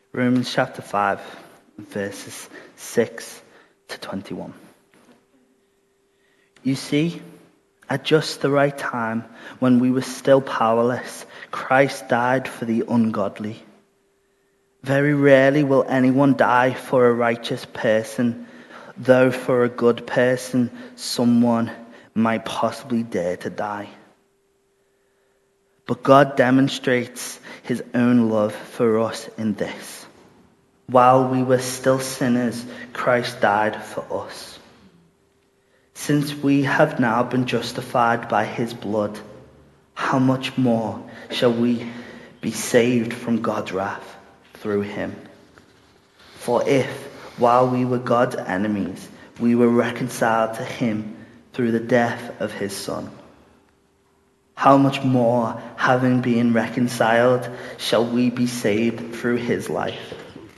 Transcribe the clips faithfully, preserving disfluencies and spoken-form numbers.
Romans chapter five, verses six to twenty-one. You see, at just the right time, when we were still powerless, Christ died for the ungodly. Very rarely will anyone die for a righteous person, though for a good person, someone might possibly dare to die. But God demonstrates his own love for us in this: while we were still sinners, Christ died for us. Since we have now been justified by his blood, how much more shall we be saved from God's wrath through him? For if, while we were God's enemies, we were reconciled to him through the death of his Son, how much more, having been reconciled, shall we be saved through his life?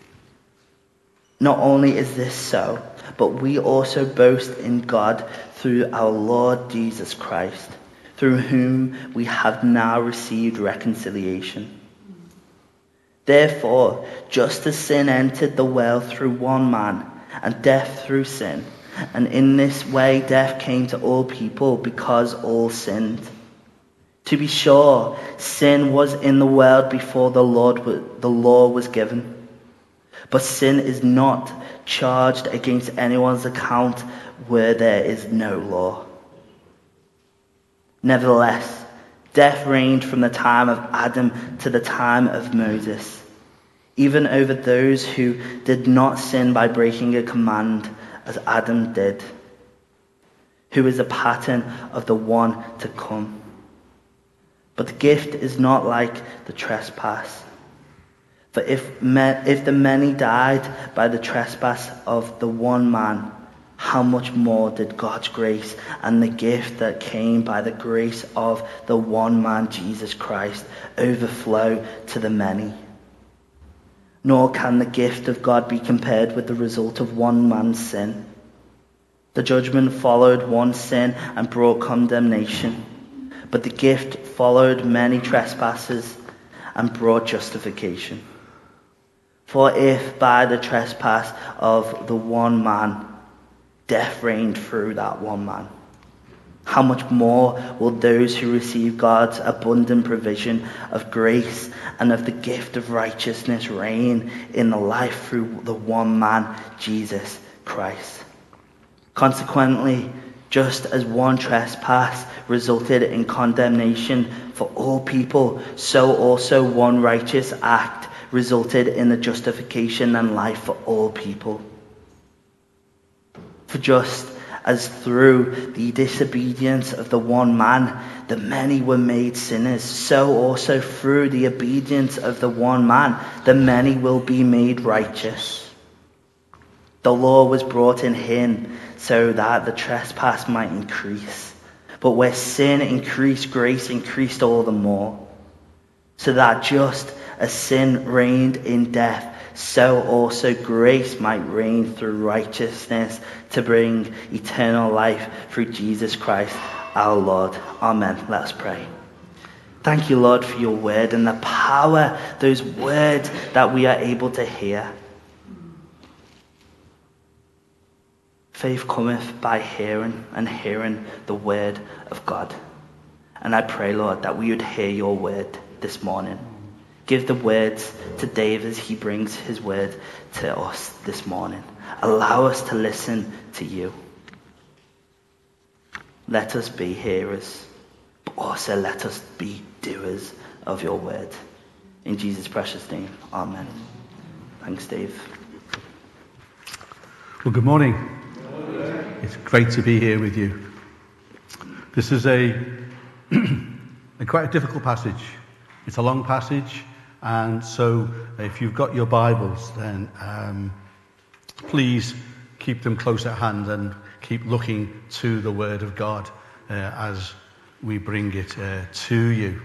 Not only is this so, but we also boast in God through our Lord Jesus Christ, through whom we have now received reconciliation. Therefore, just as sin entered the world through one man, and death through sin, and in this way death came to all people because all sinned. To be sure, sin was in the world before the Lord, the law was given. But sin is not charged against anyone's account where there is no law. Nevertheless, death reigned from the time of Adam to the time of Moses, even over those who did not sin by breaking a command, as Adam did, who is a pattern of the one to come. But the gift is not like the trespass. For if, me, if the many died by the trespass of the one man, how much more did God's grace and the gift that came by the grace of the one man, Jesus Christ, overflow to the many? Nor can the gift of God be compared with the result of one man's sin. The judgment followed one sin and brought condemnation, but the gift followed many trespasses and brought justification. For if by the trespass of the one man, death reigned through that one man, how much more will those who receive God's abundant provision of grace and of the gift of righteousness reign in the life through the one man, Jesus Christ? Consequently, just as one trespass resulted in condemnation for all people, so also one righteous act resulted in the justification and life for all people. For just as through the disobedience of the one man the many were made sinners, so also through the obedience of the one man the many will be made righteous. The law was brought in him so that the trespass might increase. But where sin increased, grace increased all the more. So that just as sin reigned in death, so also grace might reign through righteousness to bring eternal life through Jesus Christ our Lord. Amen. Let us pray. Thank you, Lord, for your word and the power, those words that we are able to hear. Faith cometh by hearing, and hearing the word of God. And I pray, Lord, that we would hear your word this morning. Give the words to Dave as he brings his word to us this morning. Allow us to listen to you. Let us be hearers, but also let us be doers of your word. In Jesus' precious name, amen. Thanks, Dave. Well, good morning. It's great to be here with you. This is a, a quite a difficult passage. It's a long passage, and so if you've got your Bibles, then um, please keep them close at hand and keep looking to the Word of God uh, as we bring it uh, to you.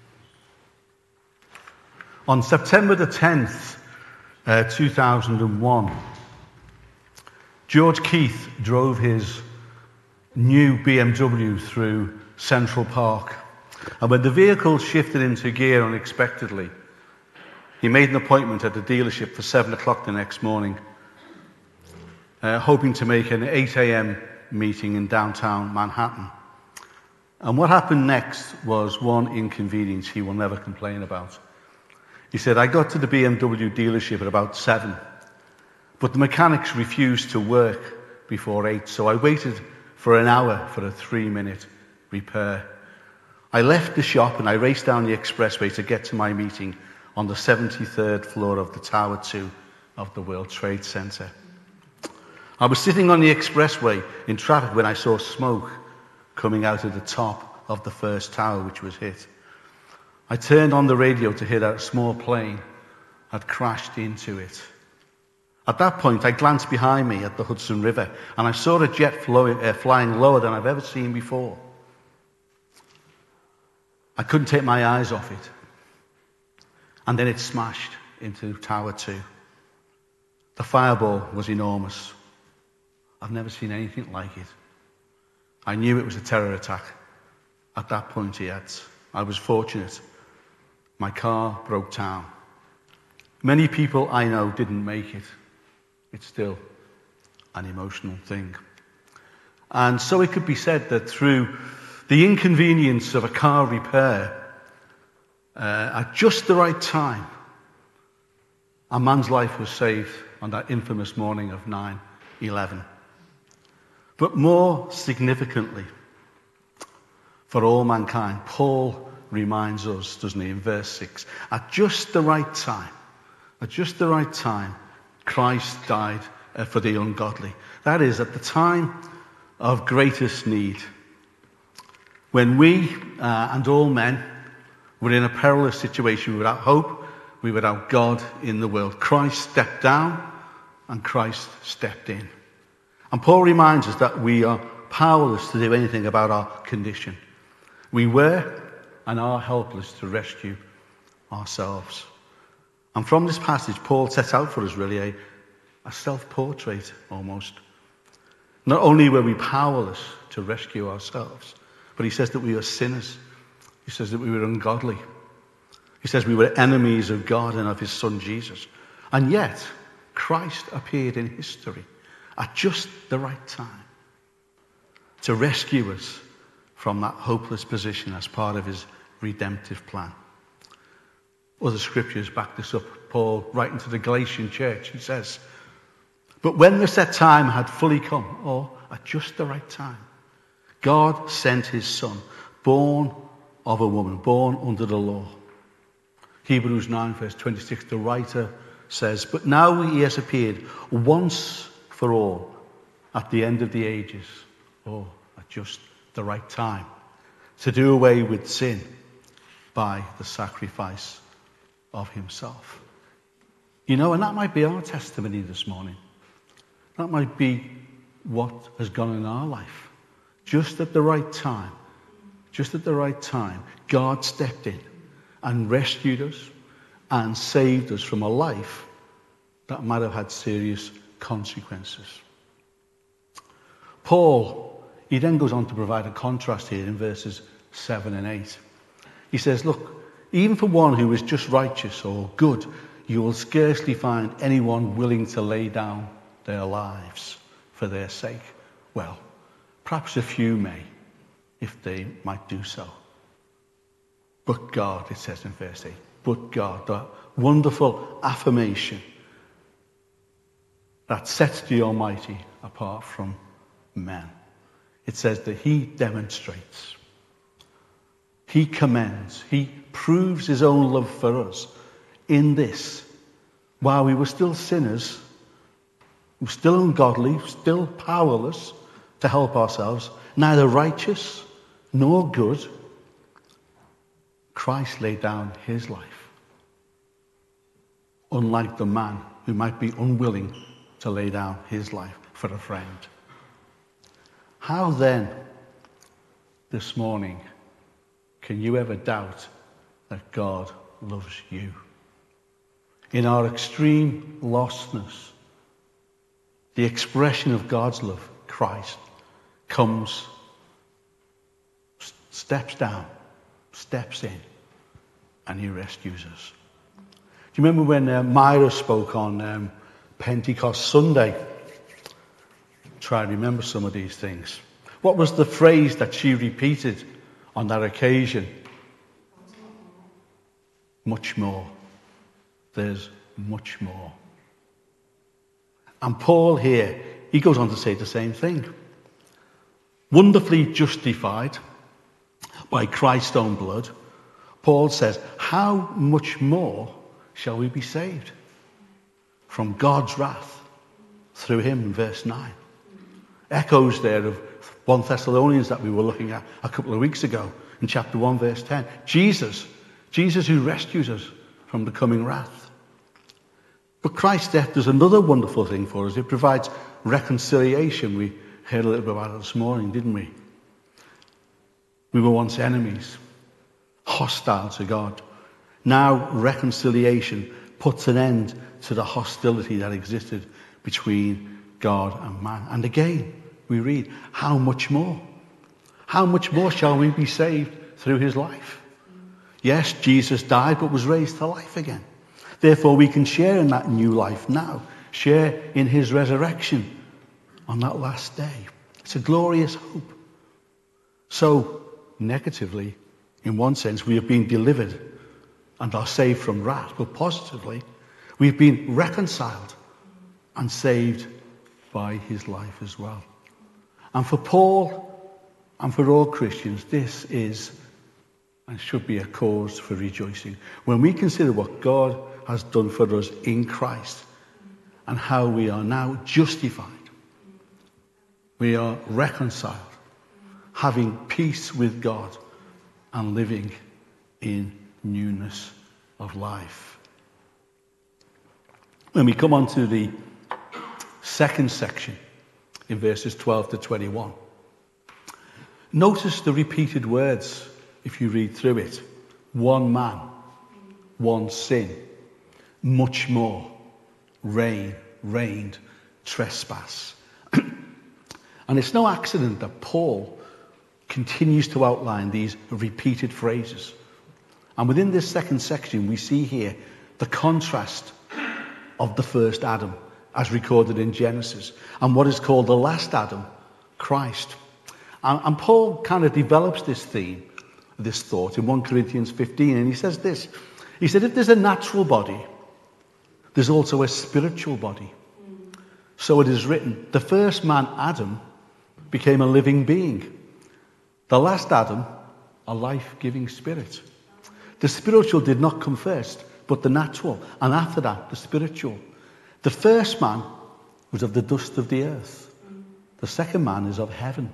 On September the tenth, uh, two thousand one, George Keith drove his new B M W through Central Park. And when the vehicle shifted into gear unexpectedly, He made an appointment at the dealership for seven o'clock the next morning, uh, hoping to make an eight a.m. meeting in downtown Manhattan. And what happened next was one inconvenience he will never complain about. He said, I got to the B M W dealership at about seven, but the mechanics refused to work before eight, so I waited for an hour for a three-minute repair. I left the shop and I raced down the expressway to get to my meeting on the seventy-third floor of the Tower two of the World Trade Center. I was sitting on the expressway in traffic when I saw smoke coming out of the top of the first tower which was hit. I turned on the radio to hear that a small plane had crashed into it. At that point, I glanced behind me at the Hudson River, and I saw a jet flow, uh, flying lower than I've ever seen before. I couldn't take my eyes off it. And then it smashed into Tower two. The fireball was enormous. I've never seen anything like it. I knew it was a terror attack at that point yet. I was fortunate. My car broke down. Many people I know didn't make it. It's still an emotional thing. And so it could be said that through the inconvenience of a car repair, uh, at just the right time, a man's life was saved on that infamous morning of nine eleven. But more significantly, for all mankind, Paul reminds us, doesn't he, in verse six, at just the right time, at just the right time, Christ died uh, for the ungodly. That is, at the time of greatest need, when we uh, and all men were in a perilous situation without hope, we were without God in the world. Christ stepped down and Christ stepped in. And Paul reminds us that we are powerless to do anything about our condition. We were and are helpless to rescue ourselves. And from this passage, Paul sets out for us really a, a self-portrait almost. Not only were we powerless to rescue ourselves, but he says that we are sinners. He says that we were ungodly. He says we were enemies of God and of his Son Jesus. And yet, Christ appeared in history at just the right time to rescue us from that hopeless position as part of his redemptive plan. Other scriptures back this up. Paul, writing to the Galatian church, he says, but when the set time had fully come, or at just the right time, God sent his Son, born of a woman, born under the law. Hebrews nine, verse twenty-six, the writer says, but now he has appeared once for all at the end of the ages, or at just the right time, to do away with sin by the sacrifice of himself. You know, and that might be our testimony this morning. That might be what has gone in our life. Just at the right time, just at the right time, God stepped in and rescued us and saved us from a life that might have had serious consequences. Paul, he then goes on to provide a contrast here in verses seven and eight. He says, look, even for one who is just righteous or good, you will scarcely find anyone willing to lay down their lives for their sake. Well, perhaps a few may, if they might do so. But God, it says in verse eight, but God, that wonderful affirmation that sets the Almighty apart from men. It says that he demonstrates, he commends, he proves his own love for us in this. While we were still sinners, we were still ungodly, still powerless to help ourselves, neither righteous nor good, Christ laid down his life. Unlike the man who might be unwilling to lay down his life for a friend. How then, this morning, can you ever doubt that God loves you? In our extreme lostness, the expression of God's love, Christ, comes, steps down, steps in, and he rescues us. you remember when uh, Myra spoke on um, Pentecost Sunday? Try and remember some of these things. What was the phrase that she repeated on that occasion? Much more. There's much more. And Paul here, he goes on to say the same thing. Wonderfully justified by Christ's own blood, Paul says, how much more shall we be saved from God's wrath through him, in verse nine. Echoes there of First Thessalonians that we were looking at a couple of weeks ago in chapter one, verse ten. Jesus, Jesus who rescues us from the coming wrath. But Christ's death does another wonderful thing for us. It provides reconciliation. We heard a little bit about it this morning, didn't we? We were once enemies, hostile to God. Now reconciliation puts an end to the hostility that existed between God and man. And again, we read, how much more? How much more shall we be saved through his life? Yes, Jesus died but was raised to life again. Therefore, we can share in that new life now. Share in his resurrection on that last day. It's a glorious hope. So, negatively, in one sense, we have been delivered and are saved from wrath. But positively, we've been reconciled and saved by his life as well. And for Paul and for all Christians, this is and should be a cause for rejoicing. When we consider what God has done for us in Christ and how we are now justified, we are reconciled, having peace with God and living in newness of life. When we come on to the second section in verses twelve to twenty-one, notice the repeated words if you read through it. One man, one sin, much more, reign, reigned, trespass. And it's no accident that Paul continues to outline these repeated phrases. And within this second section, we see here the contrast of the first Adam, as recorded in Genesis, and what is called the last Adam, Christ. And, and Paul kind of develops this theme, this thought, in First Corinthians fifteen, and he says this. He said, if there's a natural body, there's also a spiritual body. So it is written, the first man, Adam, became a living being. The last Adam, a life-giving spirit. The spiritual did not come first, but the natural, and after that, the spiritual. The first man was of the dust of the earth. The second man is of heaven.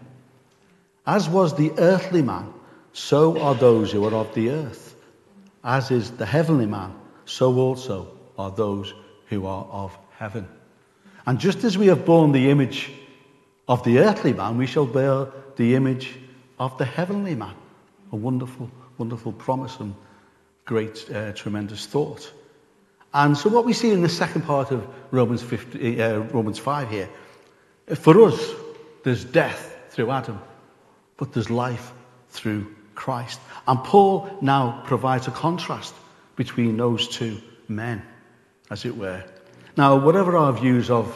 As was the earthly man, so are those who are of the earth. As is the heavenly man, so also are those who are of heaven. And just as we have borne the image of the earthly man, we shall bear the image of the heavenly man. A wonderful, wonderful promise and great, uh, tremendous thought. And so what we see in the second part of Romans, fifty, uh, Romans five here, for us, there's death through Adam, but there's life through Christ. And Paul now provides a contrast between those two men, as it were. Now, whatever our views of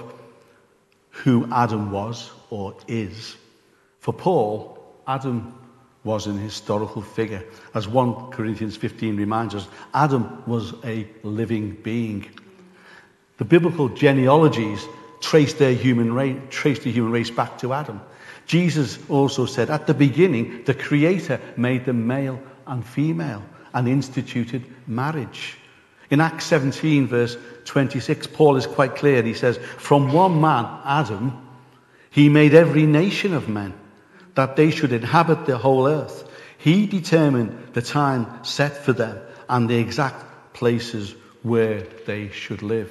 who Adam was or is, for Paul, Adam was an historical figure. As First Corinthians fifteen reminds us, Adam was a living being. The biblical genealogies trace their human race, trace the human race back to Adam. Jesus also said, at the beginning, the Creator made them male and female and instituted marriage. In Acts seventeen, verse twenty-six, Paul is quite clear. He says, from one man, Adam, he made every nation of men, that they should inhabit the whole earth. He determined the time set for them and the exact places where they should live.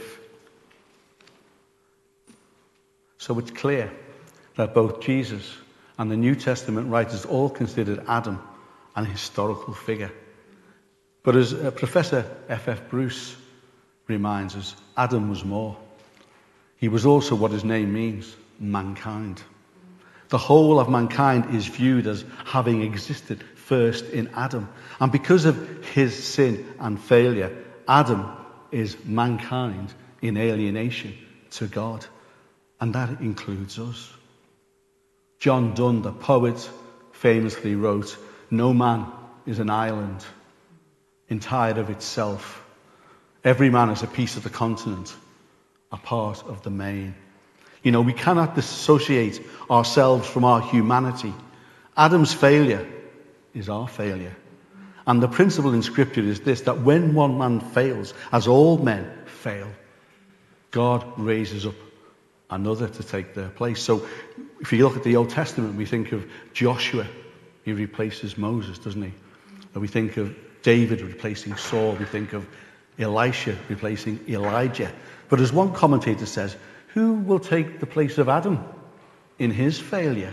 So it's clear that both Jesus and the New Testament writers all considered Adam an historical figure. But as uh, Professor F F Bruce reminds us, Adam was more. He was also what his name means, mankind. The whole of mankind is viewed as having existed first in Adam. And because of his sin and failure, Adam is mankind in alienation to God. And that includes us. John Donne, the poet, famously wrote, "No man is an island entire of itself. Every man is a piece of the continent, a part of the main." You know, we cannot dissociate ourselves from our humanity. Adam's failure is our failure. And the principle in Scripture is this, that when one man fails, as all men fail, God raises up another to take their place. So if you look at the Old Testament, we think of Joshua. He replaces Moses, doesn't he? And we think of David replacing Saul. We think of Elisha replacing Elijah. But as one commentator says, who will take the place of Adam in his failure,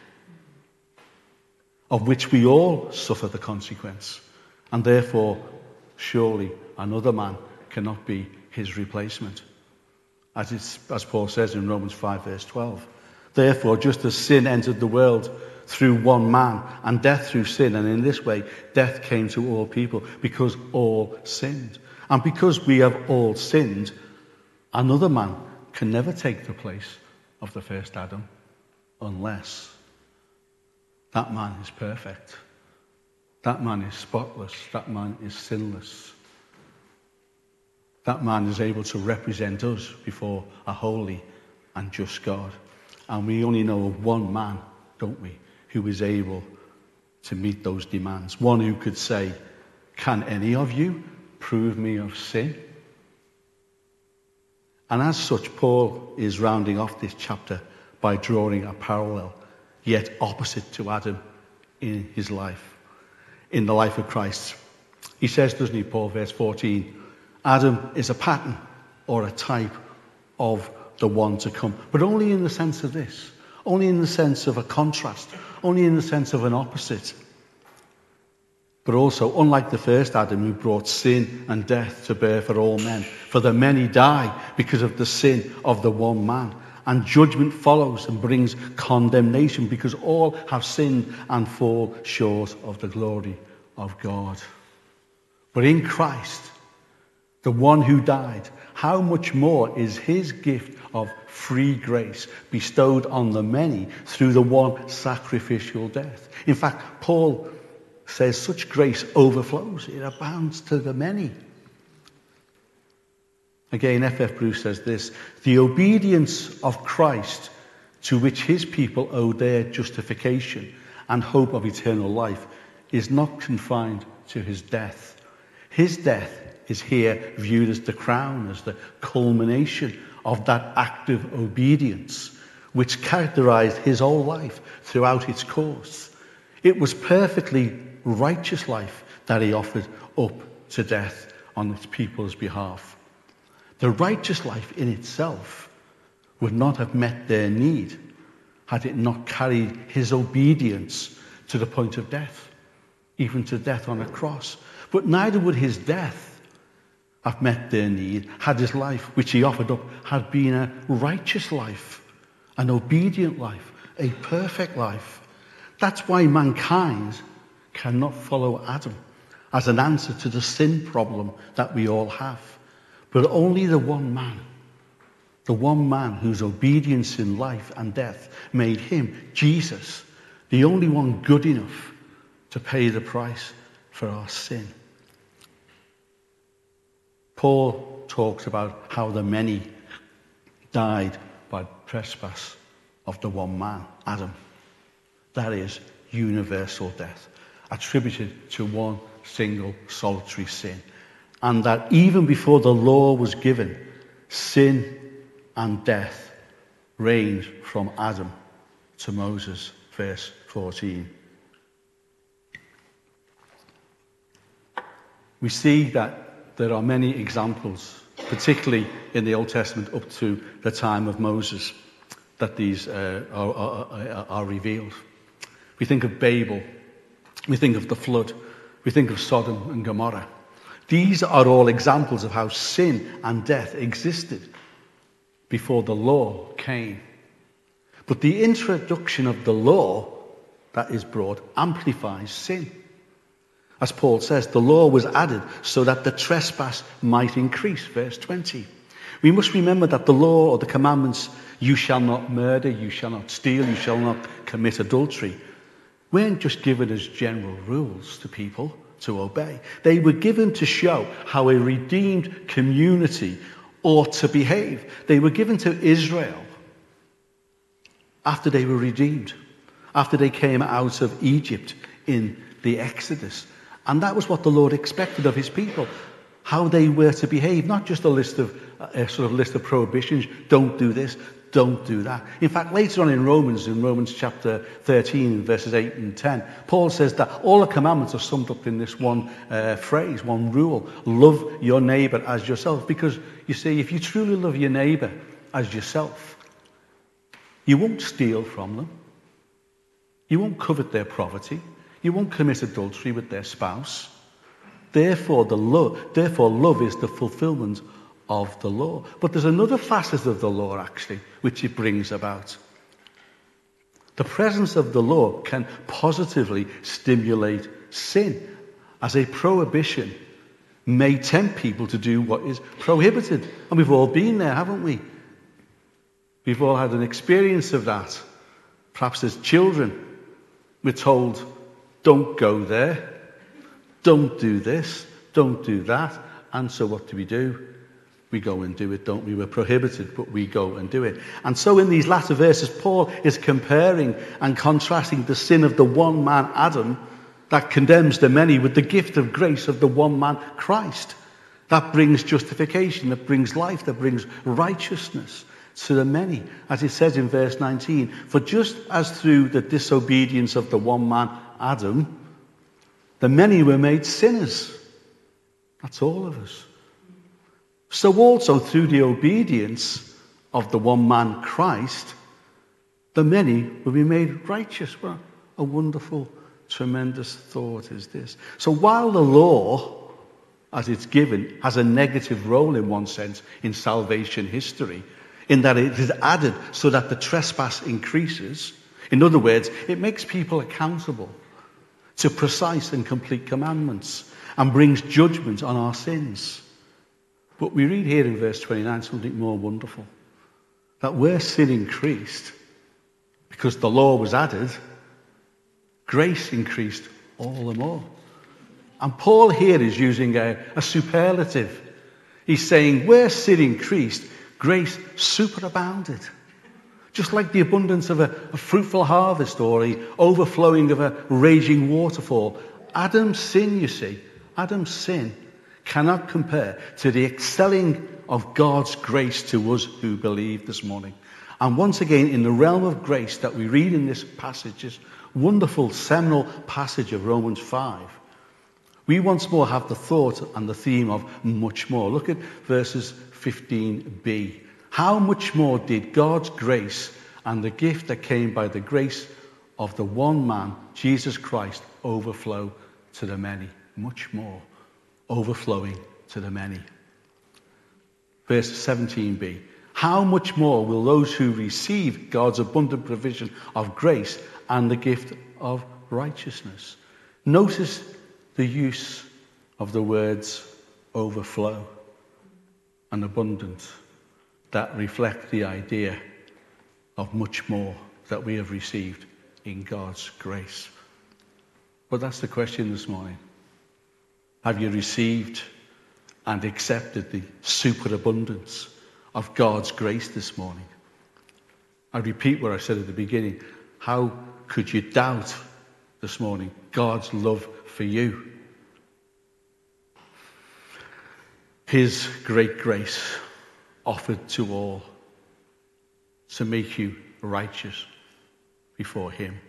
of which we all suffer the consequence? And therefore, surely another man cannot be his replacement. As, it's, as Paul says in Romans five, verse twelve. Therefore, just as sin entered the world through one man, and death through sin, and in this way death came to all people, because all sinned. And because we have all sinned, another man can never take the place of the first Adam, unless that man is perfect. That man is spotless. That man is sinless. That man is able to represent us before a holy and just God. And we only know of one man, don't we, who is able to meet those demands. One who could say, "Can any of you prove me of sin?" And as such, Paul is rounding off this chapter by drawing a parallel, yet opposite to Adam in his life, in the life of Christ. He says, doesn't he, Paul, verse fourteen, Adam is a pattern or a type of the one to come. But only in the sense of this, only in the sense of a contrast, only in the sense of an opposite. But also, unlike the first Adam who brought sin and death to bear for all men, for the many die because of the sin of the one man. And judgment follows and brings condemnation because all have sinned and fall short of the glory of God. But in Christ, the one who died, how much more is his gift of free grace bestowed on the many through the one sacrificial death? In fact, Paul says such grace overflows, it abounds to the many. Again, F F Bruce says this, the obedience of Christ to which his people owe their justification and hope of eternal life is not confined to his death. His death is here viewed as the crown, as the culmination of that active obedience which characterized his whole life throughout its course. It was perfectly righteous life that he offered up to death on its people's behalf. The righteous life in itself would not have met their need had it not carried his obedience to the point of death, even to death on a cross. But neither would his death have met their need had his life, which he offered up, had been a righteous life, an obedient life, a perfect life. That's why mankind cannot follow Adam as an answer to the sin problem that we all have. But only the one man, the one man whose obedience in life and death made him, Jesus, the only one good enough to pay the price for our sin. Paul talks about how the many died by trespass of the one man, Adam. That is universal death, attributed to one single solitary sin. And that even before the law was given, sin and death reigned from Adam to Moses, verse fourteen. We see that there are many examples, particularly in the Old Testament up to the time of Moses, that these uh, are, are, are revealed. We think of Babel, we think of the flood, we think of Sodom and Gomorrah. These are all examples of how sin and death existed before the law came. But the introduction of the law that is brought amplifies sin. As Paul says, the law was added so that the trespass might increase. Verse twenty. We must remember that the law or the commandments, you shall not murder, you shall not steal, you shall not commit adultery, weren't just given as general rules to people to obey. They were given to show how a redeemed community ought to behave. They were given to Israel after they were redeemed, after they came out of Egypt in the Exodus. And that was what the Lord expected of his people, how they were to behave, not just a list of a sort of list of prohibitions. Don't do this, don't do that. In fact, later on in Romans, in Romans chapter thirteen, verses eight and ten, Paul says that all the commandments are summed up in this one uh, phrase, one rule: love your neighbour as yourself. Because, you see, if you truly love your neighbour as yourself, you won't steal from them, you won't covet their property, you won't commit adultery with their spouse. Therefore, the love, therefore, love is the fulfillment of the law. But there's another facet of the law, actually, which it brings about. The presence of the law can positively stimulate sin, as a prohibition may tempt people to do what is prohibited. And we've all been there, haven't we? We've all had an experience of that. Perhaps as children, we're told, don't go there, don't do this, don't do that. And so what do we do? We go and do it, don't we? We're prohibited, but we go and do it. And so in these latter verses, Paul is comparing and contrasting the sin of the one man, Adam, that condemns the many, with the gift of grace of the one man, Christ. That brings justification, that brings life, that brings righteousness to the many. As it says in verse nineteen, for just as through the disobedience of the one man, Adam, the many were made sinners. That's all of us. So also through the obedience of the one man, Christ, the many will be made righteous. What a wonderful, tremendous thought is this. So while the law, as it's given, has a negative role in one sense in salvation history, in that it is added so that the trespass increases, in other words, it makes people accountable to precise and complete commandments and brings judgment on our sins. But we read here in verse twenty-nine something more wonderful. That where sin increased, because the law was added, grace increased all the more. And Paul here is using a, a superlative. He's saying where sin increased, grace superabounded. Just like the abundance of a, a fruitful harvest or the overflowing of a raging waterfall. Adam's sin, you see, Adam's sin cannot compare to the excelling of God's grace to us who believe this morning. And once again, in the realm of grace that we read in this passage, this wonderful seminal passage of Romans five, we once more have the thought and the theme of much more. Look at verses fifteen b. How much more did God's grace and the gift that came by the grace of the one man, Jesus Christ, overflow to the many? Much more. Overflowing to the many. Verse seventeen b. How much more will those who receive God's abundant provision of grace and the gift of righteousness? Notice the use of the words overflow and abundant that reflect the idea of much more that we have received in God's grace. But that's the question this morning. Have you received and accepted the superabundance of God's grace this morning? I repeat what I said at the beginning. How could you doubt this morning God's love for you? His great grace offered to all to make you righteous before him.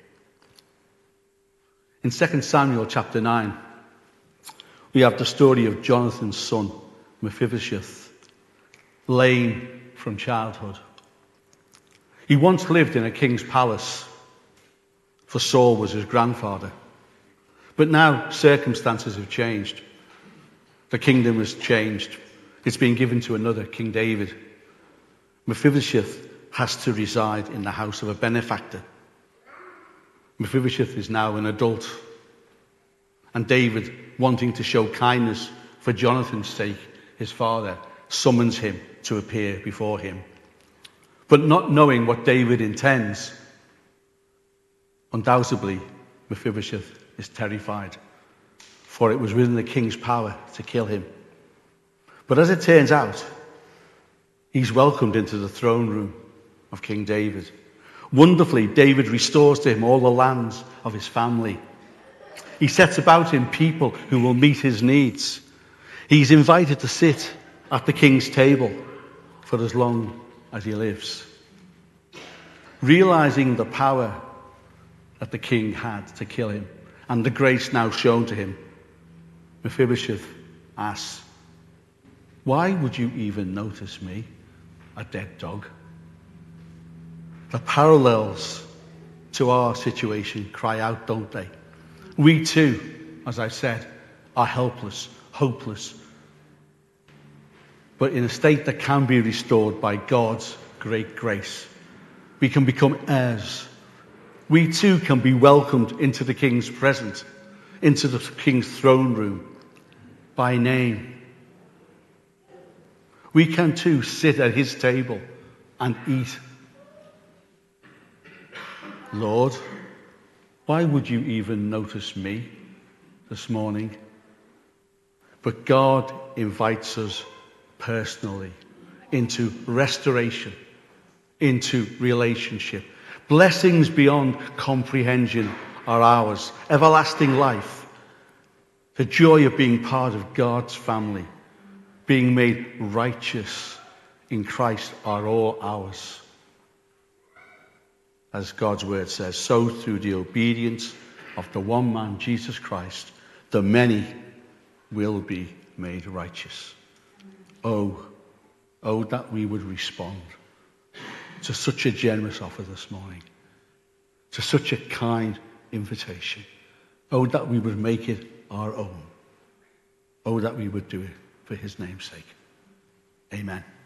In Second Samuel chapter nine, we have the story of Jonathan's son, Mephibosheth, lame from childhood. He once lived in a king's palace, for Saul was his grandfather. But now circumstances have changed. The kingdom has changed. It's been given to another, King David. Mephibosheth has to reside in the house of a benefactor. Mephibosheth is now an adult. And David, wanting to show kindness for Jonathan's sake, his father, summons him to appear before him. But not knowing what David intends, undoubtedly Mephibosheth is terrified, for it was within the king's power to kill him. But as it turns out, he's welcomed into the throne room of King David. Wonderfully, David restores to him all the lands of his family. He sets about him people who will meet his needs. He's invited to sit at the king's table for as long as he lives. Realizing the power that the king had to kill him and the grace now shown to him, Mephibosheth asks, "Why would you even notice me, a dead dog?" The parallels to our situation cry out, don't they? We too, as I've said, are helpless, hopeless, but in a state that can be restored by God's great grace. We can become heirs. We too can be welcomed into the king's presence, into the king's throne room, by name. We can too sit at his table and eat. Lord, why would you even notice me this morning? But God invites us personally into restoration, into relationship. Blessings beyond comprehension are ours. Everlasting life. The joy of being part of God's family, being made righteous in Christ, are all ours. As God's word says, so through the obedience of the one man, Jesus Christ, the many will be made righteous. Oh, oh, that we would respond to such a generous offer this morning, to such a kind invitation. Oh, that we would make it our own. Oh, that we would do it for his name's sake. Amen.